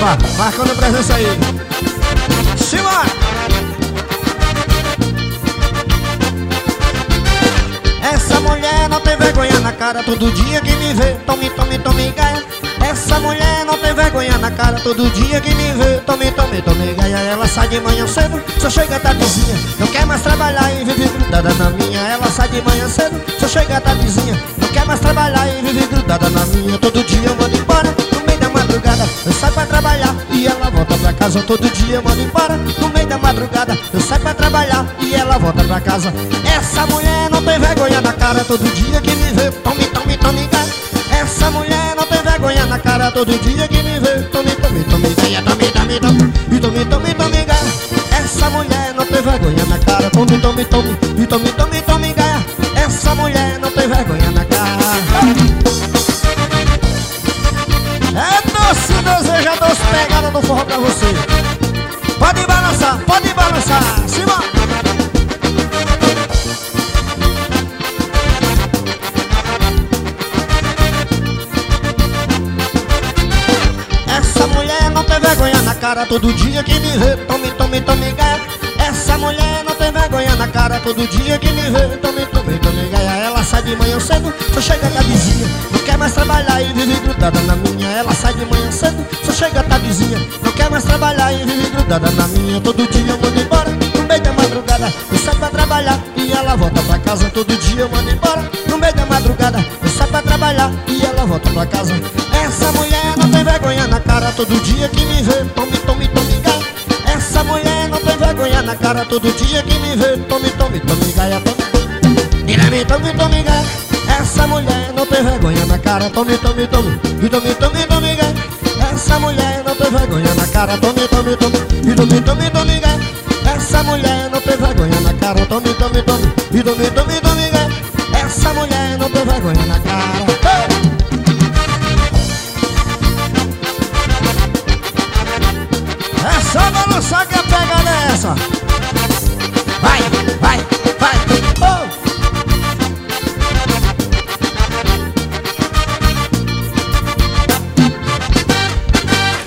Opa, marcando presença aí. Simbora! Essa mulher não tem vergonha na cara, todo dia que me vê, tome, tome, tome, gaia. Essa mulher não tem vergonha na cara, todo dia que me vê, tome, tome, tome, gaia. Ela sai de manhã cedo, só chega tardezinha, não quer mais trabalhar e vive grudada na minha. Ela sai de manhã cedo, só chega tardezinha, não quer mais trabalhar e vive grudada na minha. Todo dia eu mando embora, no meio da madrugada, eu saio pra trabalhar e ela volta pra casa. Todo dia eu mando embora, no meio da madrugada, eu saio pra trabalhar e ela volta pra casa. Essa mulher não tem vergonha na cara, todo dia que me vê, tome, tome, tome, gaia. Essa mulher não tem vergonha na cara, todo dia que me vê, tome, tome, tome, gaia, tome, tome, tome, e tome, tome, tome, gaia. Essa mulher não tem vergonha na cara, tome, tome, tome, e tome, tome, tome, gaia. Essa mulher não tem vergonha na cara. É doce desejo, doce pegada do forró pra você. Pode balançar, cima. Essa mulher não tem vergonha na cara, todo dia que me vê, tome, tome, tome, gaia. Essa mulher não tem vergonha na cara, todo dia que me vê, tome, tome, tome, gaia. Ela sai de manhã cedo, só chega tardezinha, não quer mais trabalhar e vive grudada na minha. Ela sai de manhã cedo, só chega tardezinha, não quer mais trabalhar e vive grudada na minha. Todo dia eu mando embora, no meio da madrugada, eu saio pra trabalhar e ela volta pra casa. Todo dia eu mando embora, no meio da madrugada, eu saio pra trabalhar e ela volta pra casa. Essa mulher não tem vergonha na cara, todo dia que me vê, tome, tome, tome, gaia. Essa mulher não tem vergonha na cara, todo dia que me vê, tome, tome, tome, gaia, tome, tome, tome, tome, gaia. Essa mulher não tem vergonha na cara, tome, tome, tome, e tome, tome, tome, gaia. Essa mulher não tem vergonha na cara, tome, tome, tome, e tome, tome, tome, gaia. Essa mulher não tem vergonha na cara, tome, tome, tome, e tome, tome, tome, gaia.